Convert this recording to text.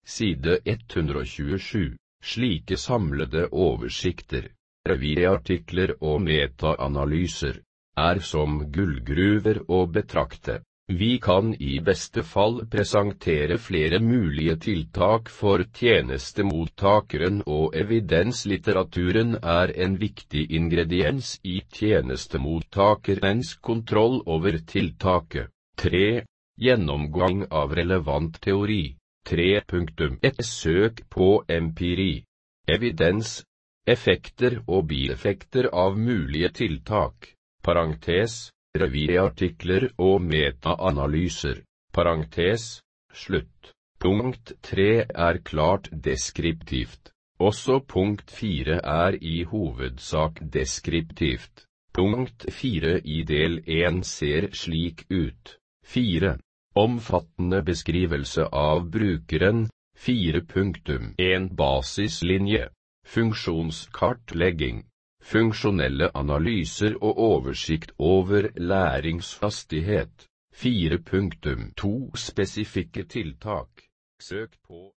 side 127. Slike samlede oversikter, revirartikler og metaanalyser, er som gullgruver å betrakte. Vi kan i beste fall presentere flere mulige tiltak for tjenestemottakeren, og evidenslitteraturen er en viktig ingrediens i tjenestemottakerens kontroll over tiltaket. 3. Gjennomgang av relevant teori. 3.1 Søk på empiri. Evidens, effekter og bieffekter av mulige tiltak. Parentes. Revirartikler og metaanalyser. Parentes. Slutt. Punkt 3 er klart deskriptivt. Også punkt 4 er i hovedsak deskriptivt. Punkt 4 i del 1 ser slik ut. 4. Omfattende beskrivelse av brukeren. 4.1 Basislinje. Funksjonskartlegging. Funksjonelle analyser og oversikt over læringshastighet. 4.2 Spesifikke tiltak. Søk på